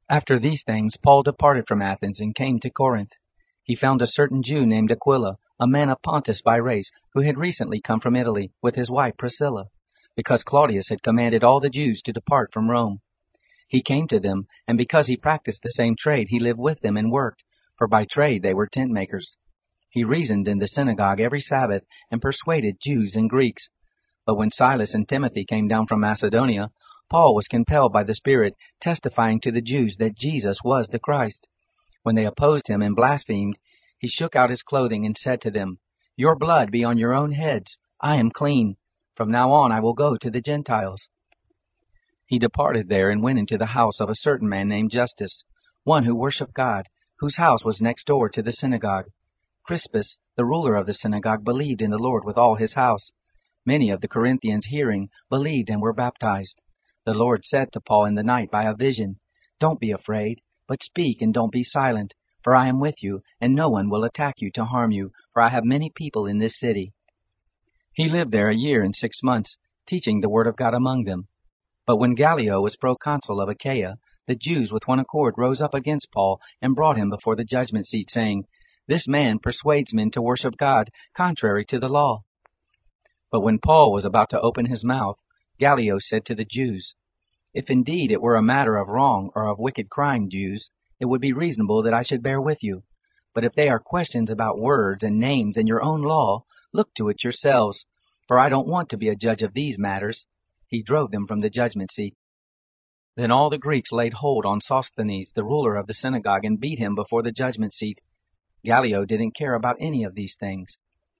After these things Paul departed from Athens and came to Corinth. He found a certain Jew named Aquila, a man of Pontus by race, who had recently come from Italy with his wife Priscilla, because Claudius had commanded all the Jews to depart from Rome. He came to them, and because he practiced the same trade, he lived with them and worked, for by trade they were tent makers. He reasoned in the synagogue every Sabbath and persuaded Jews and Greeks. But when Silas and Timothy came down from Macedonia, Paul was compelled by the Spirit, testifying to the Jews that Jesus was the Christ. When they opposed him and blasphemed, he shook out his clothing and said to them, "Your blood be on your own heads. I am clean. From now on I will go to the Gentiles." He departed there and went into the house of a certain man named Justus, one who worshipped God, whose house was next door to the synagogue. Crispus, the ruler of the synagogue, believed in the Lord with all his house. Many of the Corinthians, hearing, believed and were baptized. The Lord said to Paul in the night by a vision, "Don't be afraid, but speak and don't be silent, for I am with you, and no one will attack you to harm you, for I have many people in this city." He lived there 1 year and 6 months, teaching the word of God among them. But when Gallio was proconsul of Achaia, the Jews with one accord rose up against Paul and brought him before the judgment seat, saying, "This man persuades men to worship God contrary to the law." But when Paul was about to open his mouth, Gallio said to the Jews, "If indeed it were a matter of wrong or of wicked crime, Jews, it would be reasonable that I should bear with you. But if they are questions about words and names and your own law, look to it yourselves, for I don't want to be a judge of these matters." He drove them from the judgment seat. Then all the Greeks laid hold on Sosthenes, the ruler of the synagogue, and beat him before the judgment seat. Gallio didn't care about any of these things.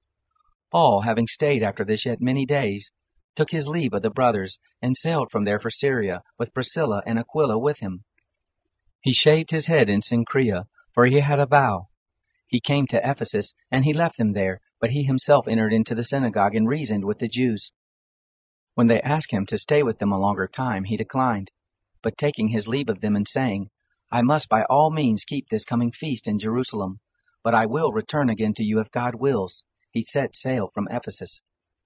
Paul, having stayed after this yet many days, took his leave of the brothers, and sailed from there for Syria, with Priscilla and Aquila with him. He shaved his head in Cenchrea, for he had a vow. He came to Ephesus, and he left them there, but he himself entered into the synagogue and reasoned with the Jews. When they asked him to stay with them a longer time, he declined. But taking his leave of them and saying, "I must by all means keep this coming feast in Jerusalem, but I will return again to you if God wills," he set sail from Ephesus.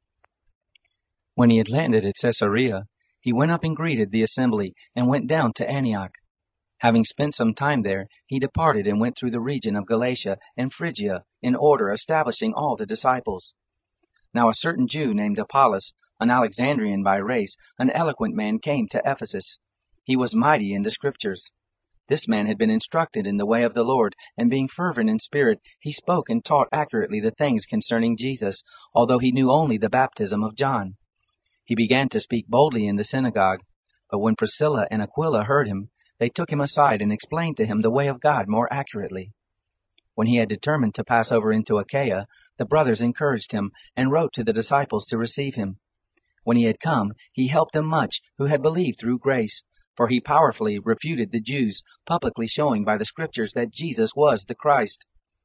When he had landed at Caesarea, he went up and greeted the assembly, and went down to Antioch. Having spent some time there, he departed and went through the region of Galatia and Phrygia, in order establishing all the disciples. Now a certain Jew named Apollos, an Alexandrian by race, an eloquent man, came to Ephesus. He was mighty in the Scriptures. This man had been instructed in the way of the Lord, and being fervent in spirit, he spoke and taught accurately the things concerning Jesus, although he knew only the baptism of John. He began to speak boldly in the synagogue, but when Priscilla and Aquila heard him, they took him aside and explained to him the way of God more accurately. When he had determined to pass over into Achaia, the brothers encouraged him, and wrote to the disciples to receive him. When he had come, he helped them much who had believed through grace, for he powerfully refuted the Jews, publicly showing by the Scriptures that Jesus was the Christ.